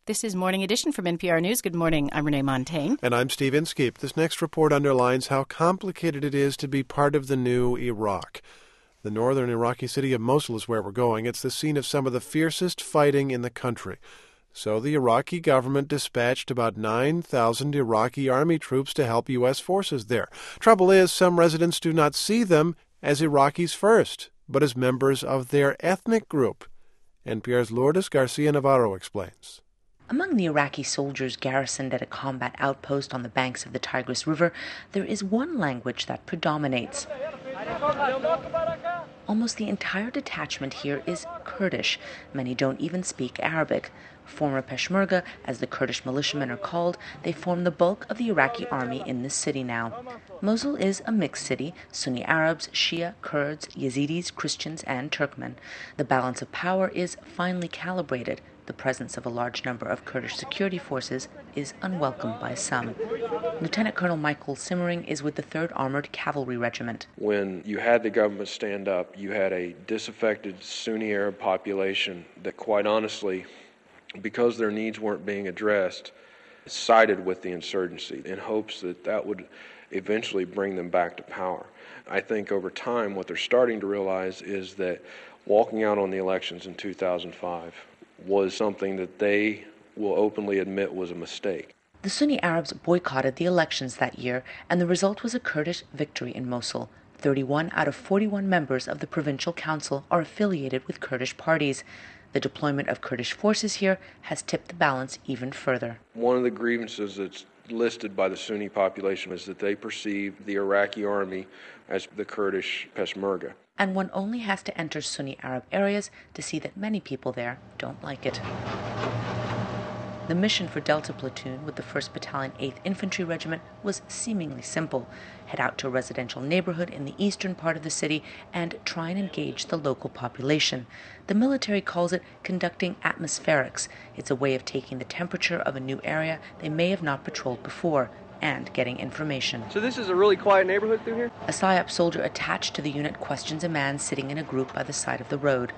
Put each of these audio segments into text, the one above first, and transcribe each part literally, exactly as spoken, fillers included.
This is Morning Edition from N P R News. Good morning. I'm Renee Montaigne. And I'm Steve Inskeep. This next report underlines how complicated it is to be part of the new Iraq. The northern Iraqi city of Mosul is where we're going. It's the scene of some of the fiercest fighting in the country. So the Iraqi government dispatched about nine thousand Iraqi army troops to help U S forces there. Trouble is, some residents do not see them as Iraqis first, but as members of their ethnic group. N P R's Lourdes Garcia-Navarro explains. Among the Iraqi soldiers garrisoned at a combat outpost on the banks of the Tigris River, there is one language that predominates. Almost the entire detachment here is Kurdish. Many don't even speak Arabic. Former Peshmerga, as the Kurdish militiamen are called, they form the bulk of the Iraqi army in this city now. Mosul is a mixed city, Sunni Arabs, Shia, Kurds, Yazidis, Christians, and Turkmen. The balance of power is finely calibrated. The presence of a large number of Kurdish security forces is unwelcome by some. Lieutenant Colonel Michael Simmering is with the third Armored Cavalry Regiment. When you had the government stand up, you had a disaffected Sunni Arab population that, quite honestly, because their needs weren't being addressed, sided with the insurgency in hopes that that would eventually bring them back to power. I think over time what they're starting to realize is that walking out on the elections in two thousand five was something that they will openly admit was a mistake. The Sunni Arabs boycotted the elections that year, and the result was a Kurdish victory in Mosul. thirty-one out of forty-one members of the provincial council are affiliated with Kurdish parties. The deployment of Kurdish forces here has tipped the balance even further. One of the grievances that's listed by the Sunni population is that they perceive the Iraqi army as the Kurdish Peshmerga. And one only has to enter Sunni Arab areas to see that many people there don't like it. The mission for Delta Platoon with the first Battalion, eighth Infantry Regiment was seemingly simple. Head out to a residential neighborhood in the eastern part of the city and try and engage the local population. The military calls it conducting atmospherics. It's a way of taking the temperature of a new area they may have not patrolled before and getting information. So this is a really quiet neighborhood through here? A PSYOP soldier attached to the unit questions a man sitting in a group by the side of the road.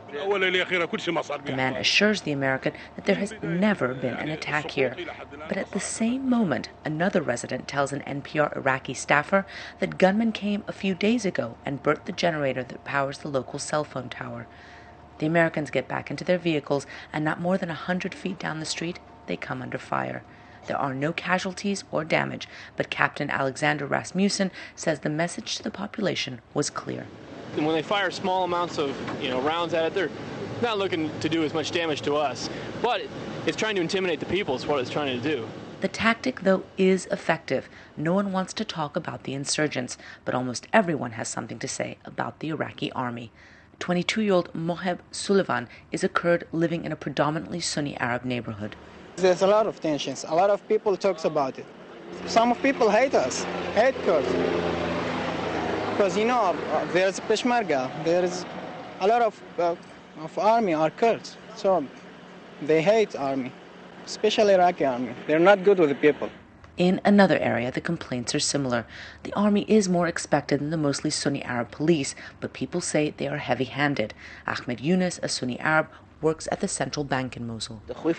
The man assures the American that there has never been an attack here. But at the same moment, another resident tells an N P R Iraqi staffer that gunmen came a few days ago and burnt the generator that powers the local cell phone tower. The Americans get back into their vehicles, and not more than a hundred feet down the street, they come under fire. There are no casualties or damage, but Captain Alexander Rasmussen says the message to the population was clear. And when they fire small amounts of, you know, rounds at it, they're not looking to do as much damage to us, but it's trying to intimidate the people is what it's trying to do. The tactic, though, is effective. No one wants to talk about the insurgents, but almost everyone has something to say about the Iraqi army. twenty-two-year-old Moheb Sullivan is a Kurd living in a predominantly Sunni Arab neighborhood. There's a lot of tensions. A lot of people talks about it. Some people hate us, hate Kurds. Because, you know, there's Peshmerga. There's a lot of, uh, of army are Kurds. So they hate army, especially Iraqi army. They're not good with the people. In another area, the complaints are similar. The army is more expected than the mostly Sunni Arab police, but people say they are heavy-handed. Ahmed Yunus, a Sunni Arab, works at the central bank in Mosul. People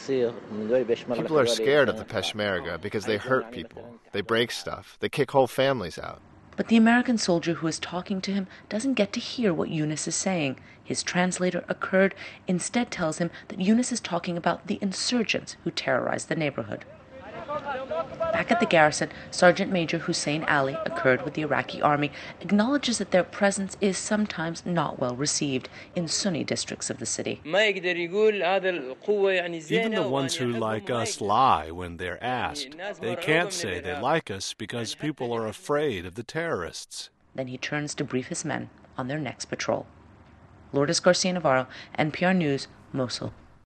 are scared of the Peshmerga because they hurt people. They break stuff. They kick whole families out. But the American soldier who is talking to him doesn't get to hear what Yunus is saying. His translator, a Kurd, instead tells him that Yunus is talking about the insurgents who terrorized the neighborhood. Back at the garrison, Sergeant Major Hussein Ali, a Kurd with the Iraqi army, acknowledges that their presence is sometimes not well received in Sunni districts of the city. Even the ones who like us lie when they're asked. They can't say they like us because people are afraid of the terrorists. Then he turns to brief his men on their next patrol. Lourdes Garcia-Navarro, N P R News, Mosul.